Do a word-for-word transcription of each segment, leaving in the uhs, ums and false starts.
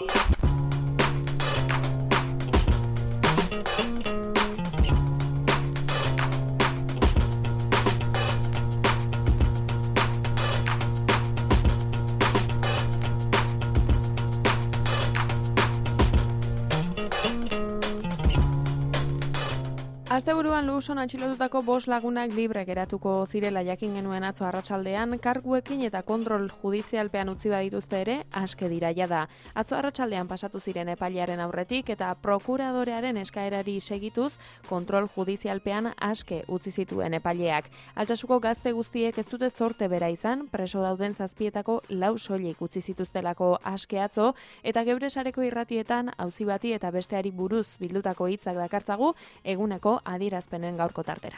Asteburuan Luson atxilotutako bost lagunak libre geratuko zirela jakin genuen atzo arratsaldean, karguekin eta kontrol judizialpean utzi badituzte ere, aske dira jada. Atzo arratsaldean pasatu ziren epailearen aurretik eta prokuradorearen eskaerari segituz, kontrol judizialpean aske utzi zituen epaileak. Altsasuko gazte guztiek ez dute zorte bera izan, preso dauden zazpietako lau soilik utzi zituztelako aske atzo, eta geure sareko irratietan auzi bati eta besteari buruz bildutako hitzak dakartzagu eguneko adierazpenen gaurko tartera.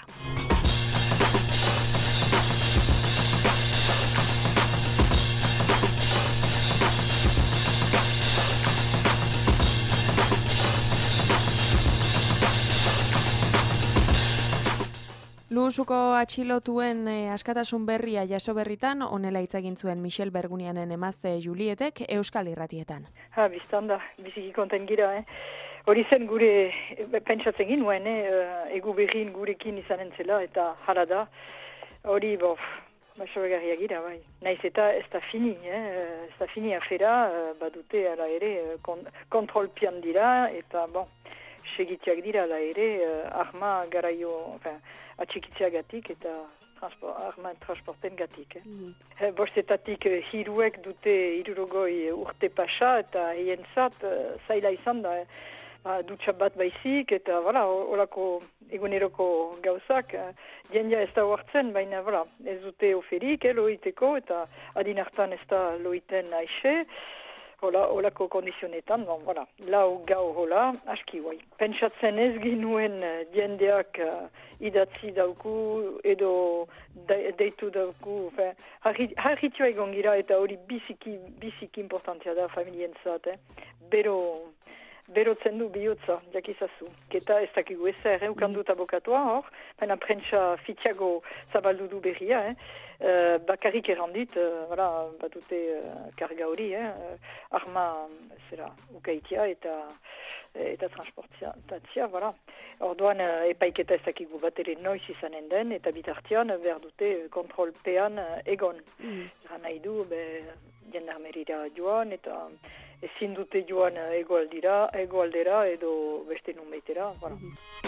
Luhusuko atxilotuen eh, askatasun berria jaso berritan, honela hitz egin zuen Michel Bergunianen emazte Julietek Euskal Irratietan. Ha, biztan da, biziki konten gira, eh? Hori zen gure, pentsatzen ginuen, eh? Egu berrin gurekin izanen zela, eta hala da. Hori, bof, basobegarria gira, bai. Naiz eta ez da fini, eh? Ez da fini afera, badute ala ere, kont kontrolpian dira, eta bon, segitiak dira ala ere, arma garaio, enfin, atxikitzeagatik eta transport, arma transporten gatik. Eh? Mm. Bostetatik hiruek dute hirurogoi urte pasa eta hien zat, zaila izan da, eh? Ba, dutxa bat baizik eta voilà, olako eguneroko gauzak, jendia ez da huartzen, baina voilà, ez dute oferik, eh, loiteko eta adin hartan ez da loiten aixe. Hola, holako kondizionetan, bon, voilà, lau gau hola, aski guai. Pentsatzen ez ginuen jendeak uh, idatzi dauku edo de, deitu dauku, harritua egon gira eta hori biziki, biziki importantia da familientzat, eh? Bero, berotzen du bihotza, jakizazu. Keta ez dakigu ezer, eh? Ukan dut abokatua hor, baina prentsa fitiago zabaldu du berria, eh? Uh, bakarrik errandit, uh, voilà, batute uh, karga hori, eh? uh, arma zera ukaitia eta eta transportatzia, voilà. Orduan uh, epaiketa ez dakigu bat ere noiz izanen den, eta bitartian behar dute kontrolpean uh, egon. Mm. Eran nahi du, be, jendarmerira joan, eta ezin dute joan uh, egoaldira, egoaldera edo beste numeitera, voilà. Mm-hmm.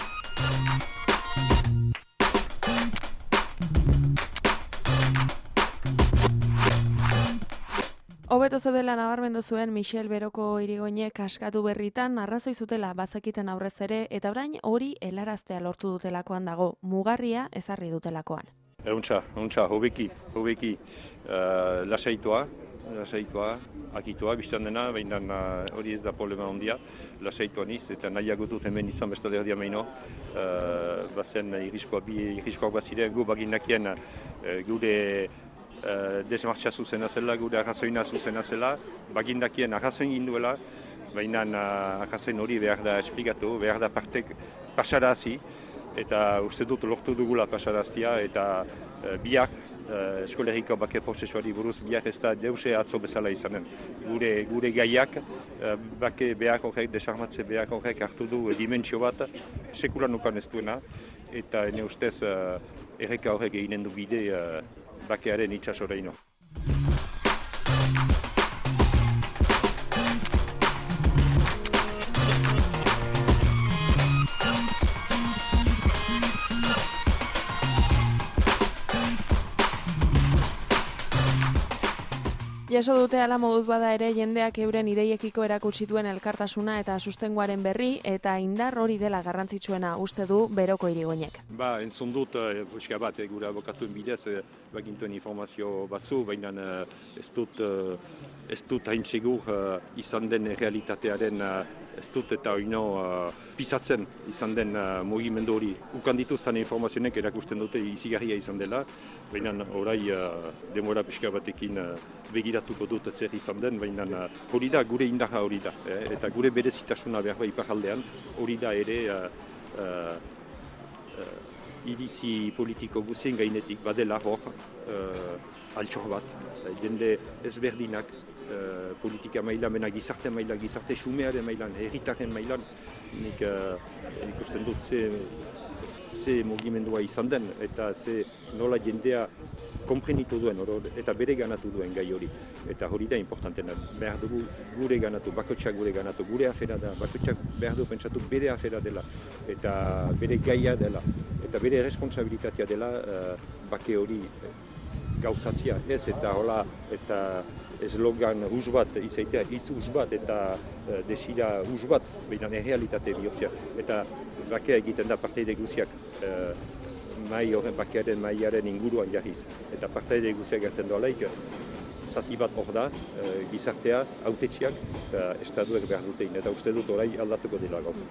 Hobeto zeudela nabarmendu zuen Michel Beroko Irigoinek askatu berritan, arrazoi zutela bazakiten aurrez ere, eta orain hori helaraztea lortu dutelakoan dago, mugarria ezarri dutelakoan. Euntza, euntza, hobeki, hobeki, uh, lasaitoa, lasaitoa, akitua, biztan dena, baina hori ez da problema ondia, lasaitoa niz, eta nahiago dut hemen izan bestale erdia meino, uh, bazen irriskoa, bi irriskoak baziren, gu baginakien uh, gure Uh, desmartxa zuzena zela, gure arrazoina zuzena zela, bagindakien arrazoin ginduela, baina uh, arrazoin hori behar da esplikatu, behar da partek pasarazi, eta uste dut lortu dugula pasaraztia, eta uh, biak, uh, eskoleriko bake prozesuari buruz, biak ez da deuse atzo bezala izanen. Gure, gure gaiak, uh, bake behak horrek, desarmatze behak horrek hartu du dimentsio bat, sekulan ukan ez duena, eta ene ustez uh, erreka horrek eginen du bide uh, bakearen itxasoreino. Jaso dute ala moduz bada ere jendeak euren ideiekiko erakutsi duen elkartasuna eta sustengoaren berri eta indar hori dela garrantzitsuena uste du Beroko Irigoinek. Ba, entzun dut, buska bat, eh, gure abokatuen bidez, eh, bagintuen informazio batzu, baina eh, ez dut, eh, ez dut hain segur eh, izan den realitatearen eh, ez dut eta oino uh, pisatzen izan den uh, mugimendu hori. Ukan dituzten informazionek erakusten dute izigarria izan dela, baina orai uh, demora pixka batekin uh, begiratuko dut zer izan den, baina uh, hori da gure indarra hori da, eh? Eta gure berezitasuna behar bai iparaldean hori da ere uh, uh, uh, iritzi politiko guzien gainetik badela hor uh, altxor bat, jende ezberdinak, uh, politika mailan, mena gizarte mailan, gizarte xumearen mailan, herritaren mailan, nik uh, ikusten dut ze, ze mugimendua izan den, eta ze nola jendea konprenitu duen, oro, eta bere ganatu duen gai hori. Eta hori da importantena, behar dugu gure ganatu, bakotxak gure ganatu, gure afera da, bakotxak behar du pentsatu bere afera dela, eta bere gaia dela, eta bere responsabilitatea dela uh, bake hori gauzatzia, ez, eta hola, eta eslogan hus bat, izaitea hitz hus bat, eta uh, desira hus bat, behinan errealitate bihurtzia, eta bakea egiten da parteide guziak, uh, mai horren bakearen maiaren inguruan jarriz, eta parteide guziak gertzen doalaik, zati bat hor da, uh, gizartea, autetxiak, uh, estaduek behar dutein, eta uste dut orai aldatuko dela gauza.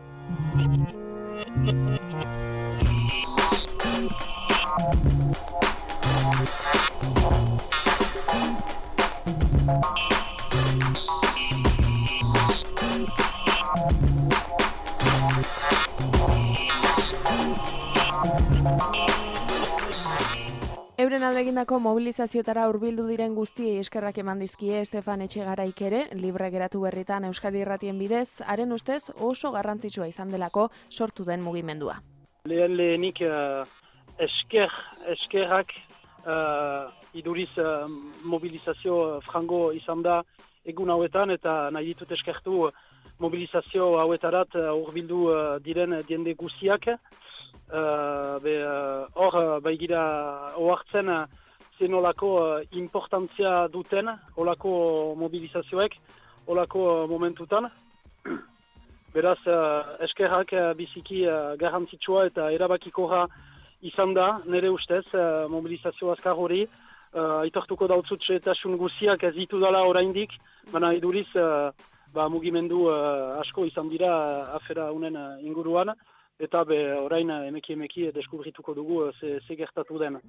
Euren alde egindako mobilizazioetara hurbildu diren guztiei eskerrak eman dizkie Estefan Etxegaraik ere, libre geratu berritan Euskal Irratien bidez, haren ustez oso garrantzitsua izan delako sortu den mugimendua. Lehen lehenik uh, esker, eskerrak uh, iduriz uh, mobilizazio frango izan da egun hauetan, eta nahi ditut eskertu mobilizazio hauetarat hurbildu uh, diren diende guziak. Uh, be, hor, uh, baigira ohartzen uh, zen olako uh, importantzia duten, olako mobilizazioek, olako uh, momentutan. Beraz, uh, eskerrak uh, biziki uh, garrantzitsua eta erabakikorra izan da, nire ustez, uh, mobilizazio azkar hori. Uh, aitortuko dautzut xehetasun guziak ez ditu dela oraindik, baina iduriz uh, ba, mugimendu uh, asko izan dira uh, afera unen uh, inguruan. Eta be, orain emeki emeki deskubrituko dugu ze, ze gertatu den.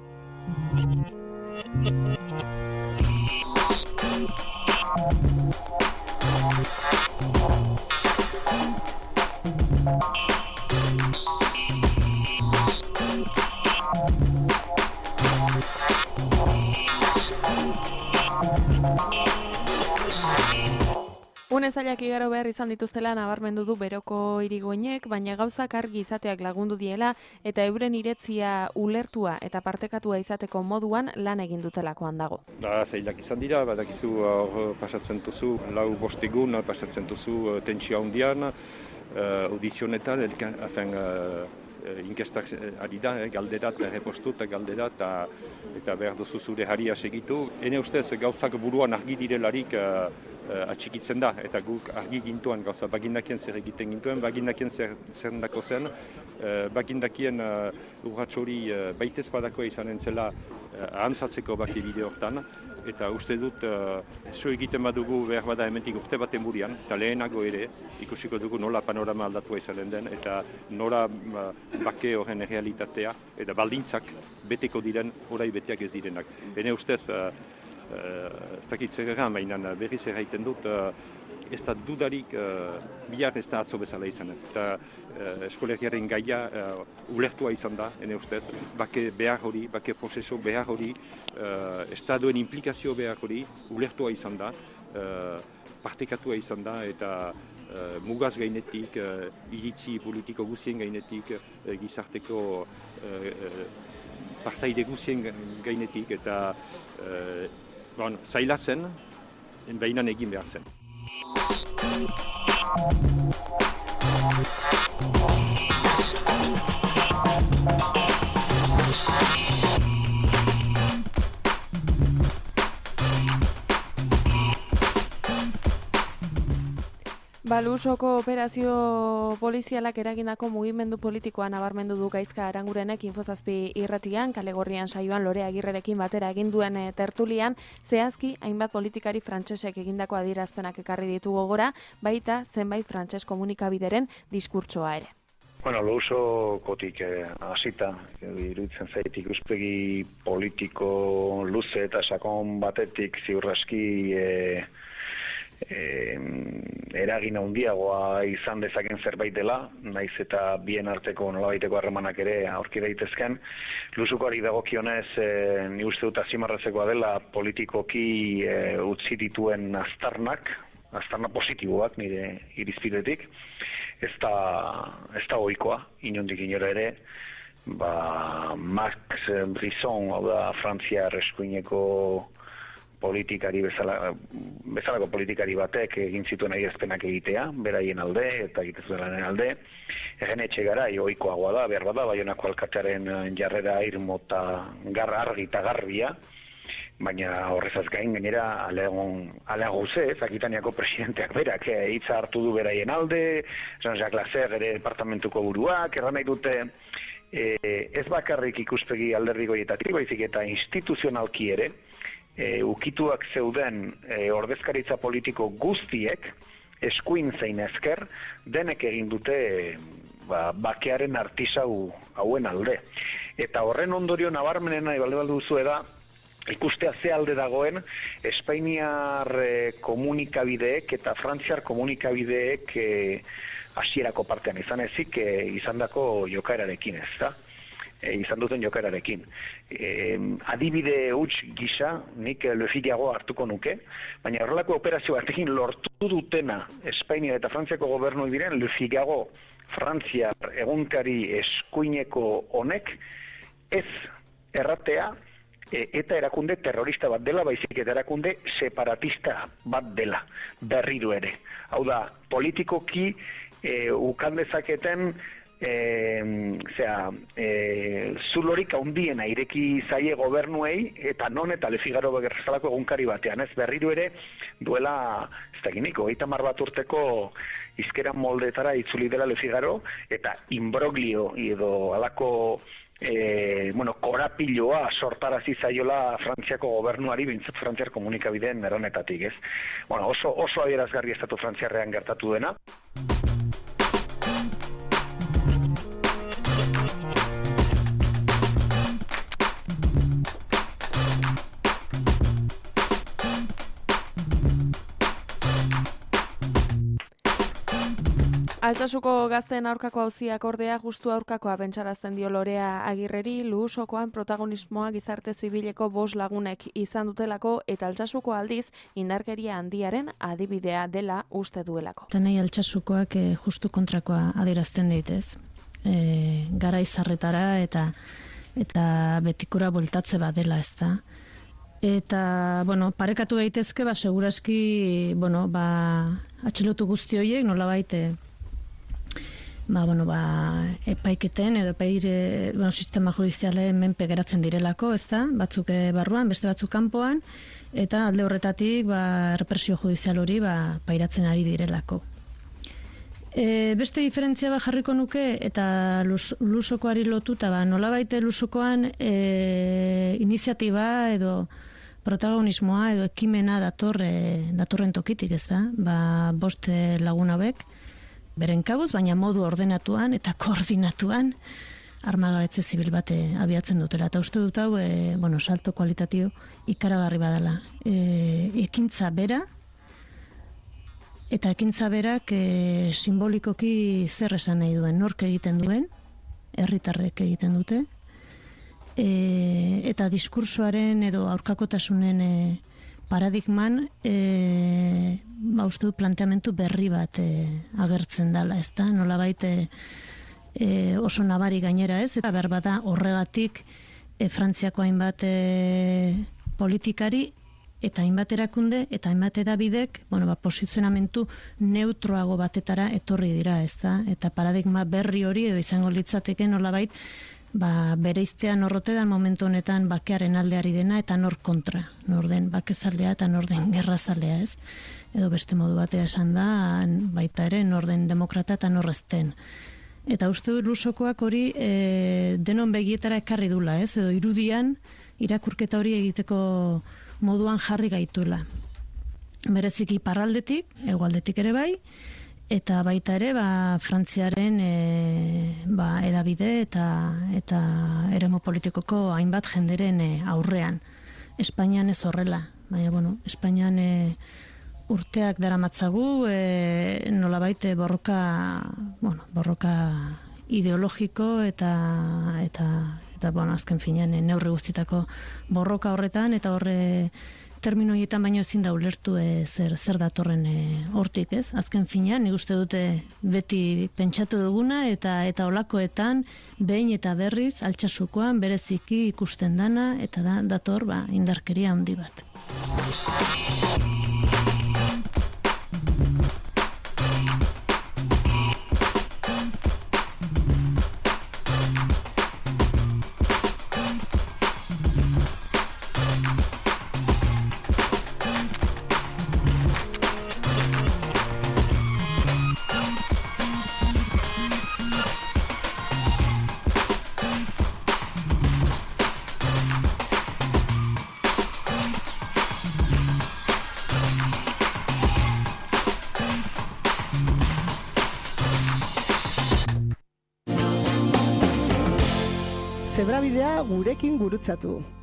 Une zailak igaro behar izan dituztela nabarmendu du Beroko Irigoinek, baina gauzak argi izateak lagundu diela eta euren iretzia ulertua eta partekatua izateko moduan lan egin dutelakoan dago. Da, zailak izan dira, badakizu hor pasatzen duzu, lau bostegun pasatzen duzu tentsio handian, uh, audizionetan, afen, uh, inkestak ari da, eh, galderat, errepostu eta galderat, eta behar duzu zure haria segitu. Ene ustez gauzak buruan argi direlarik uh, uh, atxikitzen da, eta guk argi gintuan gauza, bagindakien zer egiten gintuen, bagindakien zer, zer dako zen, uh, bagindakien uh, urratx hori uh, baitez badakoa izanen zela uh, ahantzatzeko baki bide hortan, eta uste dut uh, zo egiten badugu behar bada hementik urte baten burian, eta lehenago ere ikusiko dugu nola panorama aldatua izanen den, eta nola uh, bake horren realitatea, eta baldintzak beteko diren, orai beteak ez direnak. Bene ustez, uh, uh, ez dakit zer egan, mainan berriz erraiten dut, uh, ez da dudarik uh, bihar ez da atzo bezala izan. Eta uh, eskolegiaren gaia uh, ulertua izan da, ene ustez, bake behar hori, bake prozeso behar hori, uh, estaduen implikazio behar hori, ulertua izan da, uh, partekatua izan da, eta uh, mugaz gainetik, uh, iritzi politiko guzien gainetik, uh, gizarteko uh, uh, partaide guzien gainetik, eta uh, bon, zaila zen, behinan egin behar zen. Balusoko operazio polizialak eragindako mugimendu politikoa nabarmendu du Gaizka Arangurenek Infozazpi irratian, Kalegorrian saioan Lore Agirrerekin batera egin duen tertulian, zehazki hainbat politikari frantsesek egindako adierazpenak ekarri ditu gogora, baita zenbait frantses komunikabideren diskurtsoa ere. Bueno, Lousokotik hasita, eh, iruditzen zait ikuspegi politiko luze eta sakon batetik ziurraski eh, eh, eragin handiagoa izan dezaken zerbait dela, naiz eta bien arteko nolabaiteko harremanak ere aurki daitezken. Lusukoari dagokionez, e, ni uste dut azimarratzekoa dela politikoki e, utzi dituen aztarnak, aztarna positiboak nire irizpidetik, ez da, ez da ohikoa, inondik inora ere, ba, Max Brisson, hau da, Frantziar eskuineko politikari bezala, bezalako politikari batek egin zituen adierazpenak egitea, beraien alde eta egitezuelaren alde. Egen etxe gara, ohikoagoa da, behar bada, Baionako alkatearen jarrera irmo eta garra argi eta garbia, baina horrezaz gain gainera aleaguze, Akitaniako presidenteak berak, hitza hartu du beraien alde, Jean-Jacques Lasserre ere departamentuko buruak, erran nahi dute e, ez bakarrik ikuspegi alderdi goietatik, baizik eta instituzionalki ere, E, ukituak zeuden e, ordezkaritza politiko guztiek, eskuin zein esker, denek egin dute e, ba, bakearen artisau hauen alde. Eta horren ondorio nabarmenena ibalde balde duzu da, ikustea ze alde dagoen Espainiar e, komunikabideek eta Frantziar komunikabideek e, hasierako partean izan ezik e, izandako jokaerarekin, ez da? E, izan duten jokaerarekin. E, adibide huts gisa, nik Le Figaro hartuko nuke, baina horrelako operazio batekin lortu dutena Espainia eta Frantziako gobernu diren Le Figaro, Frantziar egunkari eskuineko honek, ez erratea e, eta erakunde terrorista bat dela, baizik eta erakunde separatista bat dela, berriro ere. Hau da, politikoki e, ukan dezaketen E, zera, e, zulorik haundiena ireki zaie gobernuei, eta non eta Le Figaro bezalako egunkari batean, ez berriro ere duela, ez da giniko, hogeita hamar bat urteko izkeran moldetara itzuli dela Le Figaro, eta imbroglio edo alako e, bueno, korapiloa sortarazi zaiola Frantziako gobernuari, bintzat Frantziar komunikabideen eronetatik, ez? Bueno, oso, oso adierazgarri estatu frantziarrean gertatu dena. Altsasuko gazteen aurkako auziak ordea justu aurkakoa pentsarazten dio Lorea Agirreri, Luusokoan protagonismoa gizarte zibileko bost lagunek izan dutelako eta Altsasuko aldiz indarkeria handiaren adibidea dela uste duelako. Eta nahi Altsasukoak e, justu kontrakoa adierazten ditez. E, gara izarretara eta eta betikura boltatze bat dela, ez da. Eta, bueno, parekatu daitezke, ba, seguraski, bueno, ba, atxilotu guzti horiek nolabait ba, bueno, ba, epaiketen edo epaire, bueno, sistema judizialen menpe geratzen direlako, ez da, batzuk barruan, beste batzuk kanpoan, eta alde horretatik, ba, represio judizial hori, ba, pairatzen ari direlako. E, beste diferentzia ba jarriko nuke, eta lus, lusokoari lotuta, ba, nolabait lusokoan e, iniziatiba edo protagonismoa edo ekimena datorre, datorren tokitik, ez da, ba, bost lagun hauek, beren kabuz, baina modu ordenatuan eta koordinatuan armagabetze zibil bate abiatzen dutela. Eta uste dut hau, e, bueno, salto kualitatio ikaragarri badala. E, ekintza bera, eta ekintza berak e, simbolikoki zer esan nahi duen, nork egiten duen, herritarrek egiten dute, e, eta diskursoaren edo aurkakotasunen e, paradigman e, ba, uste dut planteamentu berri bat e, agertzen dela, ez da? Nolabait e, e, oso nabari gainera, ez? Eta behar bada horregatik e, Frantziako hainbat e, politikari eta hainbat erakunde eta hainbat edabidek, bueno, ba, posizionamentu neutroago batetara etorri dira, ez da? Eta paradigma berri hori edo izango litzateke nolabait ba, bereiztea norrote da momentu honetan bakearen aldeari dena eta nor kontra, nor den bakezalea eta nor den gerrazalea, ez? Edo beste modu batea esan da, baita ere nor den demokrata eta nor ez den. Eta uste dut lusokoak hori e, denon begietara ekarri dula, ez? Edo irudian irakurketa hori egiteko moduan jarri gaitula. Bereziki iparraldetik, hegoaldetik ere bai, eta baita ere ba, Frantziaren e, ba, edabide eta eta eremu politikoko hainbat jenderen e, aurrean. Espainian ez horrela, baina bueno, Espainian e, urteak daramatzagu, e, nolabait borroka, bueno, borroka ideologiko eta eta eta bueno, azken finean neurri guztitako borroka horretan, eta horre termino horietan baino ezin da ulertu e, zer zer datorren e, hortik, ez? Azken finean nik uste dute beti pentsatu duguna eta eta olakoetan behin eta berriz Altsasukoan bereziki ikusten dana, eta da dator ba indarkeria handi bat. Zebrabidea gurekin gurutzatu.